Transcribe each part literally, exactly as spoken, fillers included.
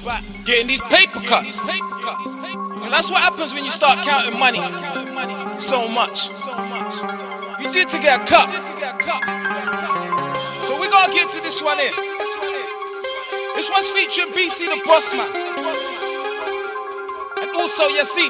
getting these paper cuts. And that's what happens when you start counting money so much. You need to get a cut. So we're gonna get to this one here. This one's featuring B C the Boss Man, and also Yasin.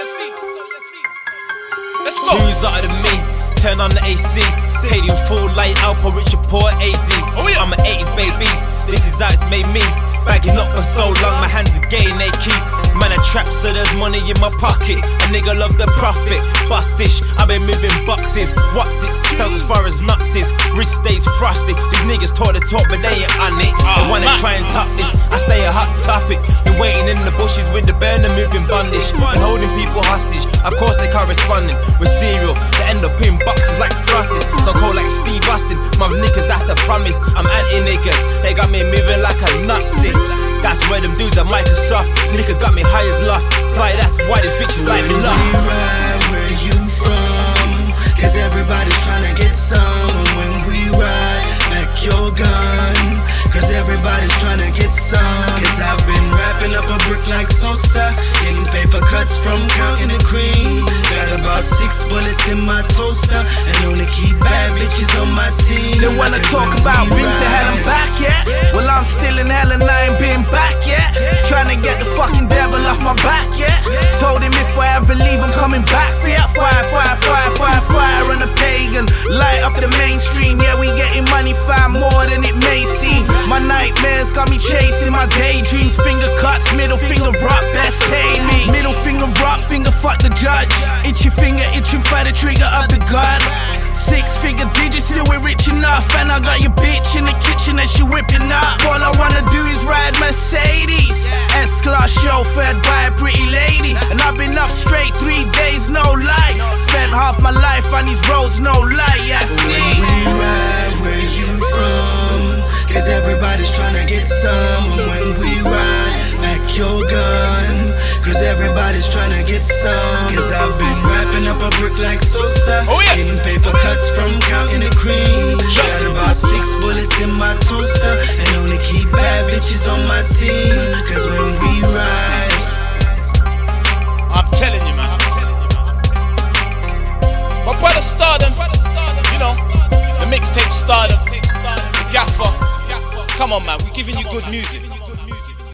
Let's go. Who's out of me? Turn on the A C. Paid in full like Alpo, Richard Poor, A Z. Oh, yeah. I'm an eighties baby. This is how it's made me. Bagging up for so long, my hands are getting they keep. Man, I trap, so there's money in my pocket. A nigga love the profit. Bustish, I've been moving boxes. What's it? Sells as far as nuts is. Wrist stays frosty. These niggas tore the top, but they ain't on it. I wanna try and top this. I stay a hot topic. Been waiting in the bushes with the burner moving bondage. And holding people hostage. Of course, they corresponding with cereal. They end up in boxes like Frosties. Stone cold like Steve Austin. My niggas, that's a promise. I'm anti-niggas. They got me moving like a Nazi. That's where them dudes at Microsoft. Niggas got me high as lost. Fly, that's why these bitches like me lost. When we ride, where you from? Cause everybody's tryna get some. And when we ride, back your gun. Cause everybody's tryna get some. Cause I've been wrapping up a brick like Sosa. Getting paper cuts from counting the cream. Got about six bullets in my toaster. And only keep bad bitches on my team. They wanna talk about been to hell and back yet? Well, I'm still in hell and I ain't been back yet. Tryna get the fucking devil off my back yet. Told him if I ever leave, I'm coming back for ya. Fire, fire, fire, fire, fire on a pagan. Light up the mainstream, yeah, we getting money, far more than it may seem. My nightmares got me chasing my daydreams. Finger cuts, middle finger up, best pay me. Middle finger up, finger fuck the judge. Itchy finger, itching for the trigger of the gun. Six figure digits, still we're rich enough. And I got your bitch in the kitchen and she whipping up. All I wanna do is ride Mercedes. S-Class chauffeured by a pretty lady. And I've been up straight three days, no lie. Spent half my life on these roads, no lie, yeah, see. When we ride, where you from? Cause everybody's tryna get some. And when we ride, back your gun. Cause everybody's tryna get some. Cause I've been wrapping up a brick like Sosa. Oh, yeah. Getting paper cuts from counting the cream. Just Got about six bullets in my toaster. And only keep bad bitches on my team. Cause when we ride, I'm telling you, man. My brother Stardom, you know, the mixtape Stardom, the Gaffer. Come on, man, we're giving you good music.